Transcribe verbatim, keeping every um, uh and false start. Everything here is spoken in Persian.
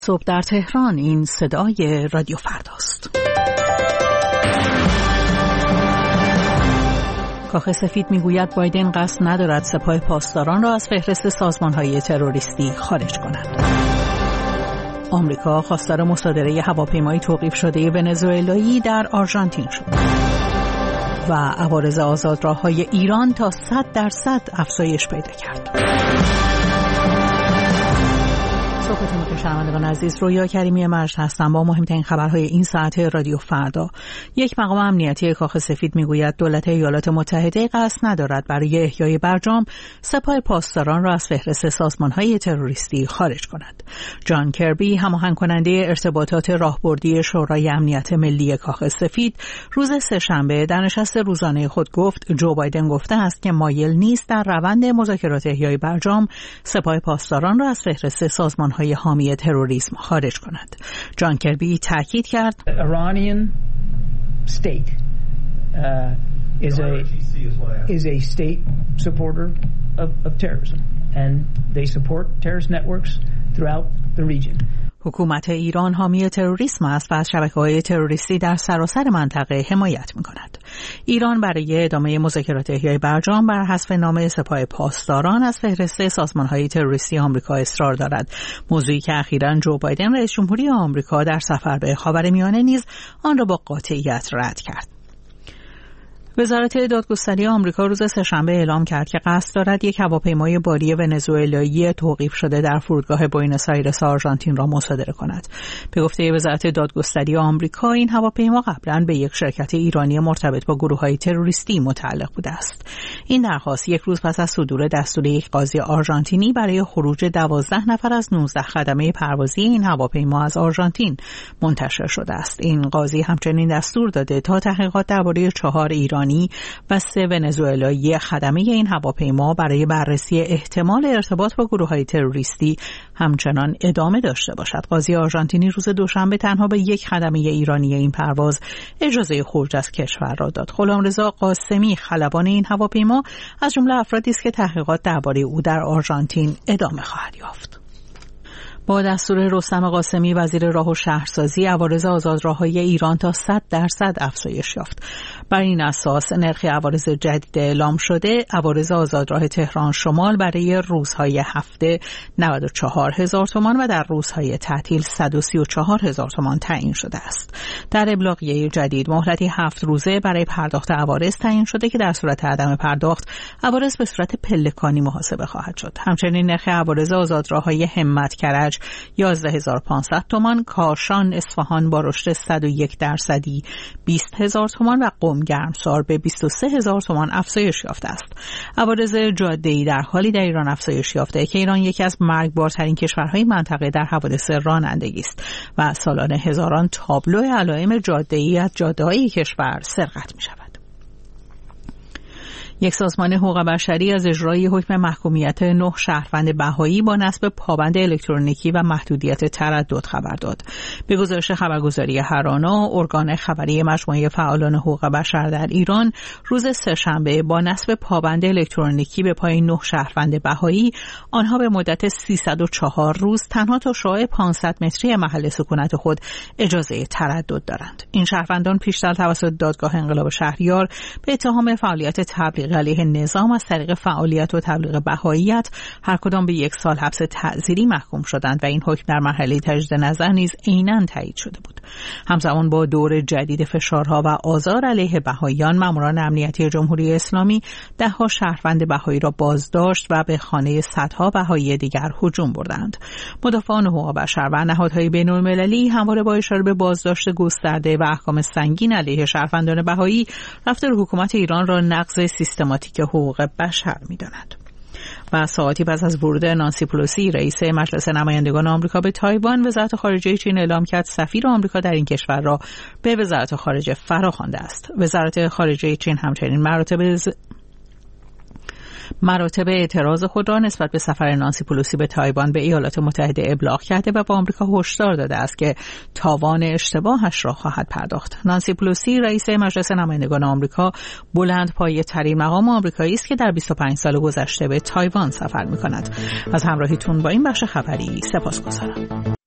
صبح در تهران، این صدای رادیو فرداست. کاخ سفید میگوید بایدن قصد ندارد سپاه پاسداران را از فهرست سازمان‌های تروریستی خارج کند. آمریکا خواستار مصادره هواپیمای توقیف شده ونزوئلایی در آرژانتین شد. و عوارض آزادراه‌های ایران تا صد درصد افزایش پیدا کرد. صبحتون بخیر شنوندگان عزیز، رویا کریمی مجد هستم با مهمترین خبرهای این ساعت رادیو فردا. یک مقام امنیتی کاخ سفید میگوید دولت ایالات متحده قصد ندارد برای احیای برجام سپاه پاسداران را از فهرست سازمان‌های تروریستی خارج کند. جان کربی، هماهنگ کننده ارتباطات راهبردی شورای امنیت ملی کاخ سفید، روز سه‌شنبه در نشست روزانه خود گفت جو بایدن گفته است که مایل نیست در روند مذاکرات احیای برجام سپاه پاسداران را از فهرست سازمان‌های حامی تروریسم خارج کند. جان کربی تاکید کرد Iranian state uh, is a is a state supporter of, of terrorism and they support terrorist networks throughout the region. حکومت ایران حامی تروریسم است و از شبکه‌های تروریستی در سراسر منطقه حمایت می‌کند. ایران برای ادامه مذاکرات احیای برجام بر حذف نام سپاه پاسداران از فهرست سازمان‌های تروریستی آمریکا اصرار دارد. موضوعی که اخیراً جو بایدن رئیس جمهوری آمریکا در سفر به خاورمیانه نیز آن را با قاطعیت رد کرد. وزارت دادگستری آمریکا روز سه‌شنبه اعلام کرد که قصد دارد یک هواپیمای باری ونزوئلایی توقیف شده در فرودگاه بوئنوس آیرس آرژانتین را مصادره کند. به گفته وزارت دادگستری آمریکا، این هواپیما قبلا به یک شرکت ایرانی مرتبط با گروه‌های تروریستی متعلق بوده است. این درخواست یک روز پس از صدور دستور یک قاضی آرژانتینی برای خروج دوازده نفر از نوزده خدمه پروازی این هواپیما از آرژانتین منتشر شده است. این قاضی همچنین دستور داده تا تحقیقات درباره چهار ایرانی و سه ونزوئلایی خدمه این هواپیما برای بررسی احتمال ارتباط با گروه‌های تروریستی همچنان ادامه داشته باشد. قاضی آرژانتینی روز دوشنبه تنها به یک خدمه ایرانی این پرواز اجازه خروج از کشور را داد. غلامرضا قاسمی، خلبان این هواپیما، از جمله افرادی است که تحقیقات درباره او در آرژانتین ادامه خواهد یافت. با دستور رستم قاسمی، وزیر راه و شهرسازی، عوارض آزادراه‌های ایران تا صد درصد افزایش یافت. بر این اساس نرخ عوارض جدید اعلام شده، عوارض آزادراه تهران شمال برای روزهای هفته نود و چهار هزار تومان و در روزهای تعطیل صد و سی و چهار هزار تومان تعیین شده است. در ابلاغیه جدید مهلتی هفت روزه برای پرداخت عوارض تعیین شده که در صورت عدم پرداخت عوارض به صورت پلکانی محاسبه خواهد شد. همچنین نرخ عوارض آزادراه‌های همت کرج یازده هزار و پانصد تومان، کاشان اصفهان با رشد صد و یک درصدی بیست هزار تومان و قم گرمسار به بیست و سه هزار تومان افزایش یافته است. عوارض جاده‌ای در حالی در ایران افزایش یافته که ایران یکی از مرگبارترین کشورهای منطقه در حوادث رانندگی است و سالانه هزاران تابلو علائم جاده‌ای از جاده‌های کشور سرقت می‌شود. یک سازمان حقوق بشری از اجرای حکم محکومیت نه شهروند بهایی با نصب پابند الکترونیکی و محدودیت تردد خبر داد. به گزارش خبرگزاری هرانا، ارگان خبری مجموعه فعالان حقوق بشر در ایران روز سه‌شنبه با نصب پابند الکترونیکی به پای نه شهروند بهایی، آنها به مدت سیصد و چهار روز تنها تا شعاع پانصد متری محل سکونت خود اجازه تردد دارند. این شهروندان پیشتر توسط دادگاه انقلاب شهریار به اتهام فعالیت تبلیغ علیه نظام از طریق فعالیت و تبلیغ بهاییت هر کدام به یک سال حبس تعزیری محکوم شدند و این حکم در مرحله تجدید نظر نیز عیناً تایید شده بود. همزمان با دور جدید فشارها و آزار علیه بهاییان، ماموران امنیتی جمهوری اسلامی ده‌ها شهروند بهایی را بازداشت و به خانه صدها بهایی دیگر هجوم بردند. مدافعان حقوق بشر و نهادهای بین‌المللی همواره با اشاره به بازداشت گسترده و احکام سنگین علیه شهروندان بهایی، رفتار حکومت ایران را نقض سیستماتیک حقوق بشر می‌داند. و ساعتی پس از ورود نانسی پلوسی، رئیس مجلس نمایندگان آمریکا به تایوان، وزارت خارجه چین اعلام کرد سفیر آمریکا در این کشور را به وزارت خارجه فراخوانده است. وزارت خارجه چین همچنین مراتب ز... مراتب اعتراض خود را نسبت به سفر نانسی پلوسی به تایوان به ایالات متحده ابلاغ کرده و با آمریکا هشدار داده است که تاوان اشتباهش را خواهد پرداخت. نانسی پلوسی، رئیس مجلس نمایندگان آمریکا، بلند پایه ترین مقام آمریکایی است که در بیست و پنج سال گذشته به تایوان سفر می‌کند. از همراهیتون با این بخش خبری سپاسگزارم.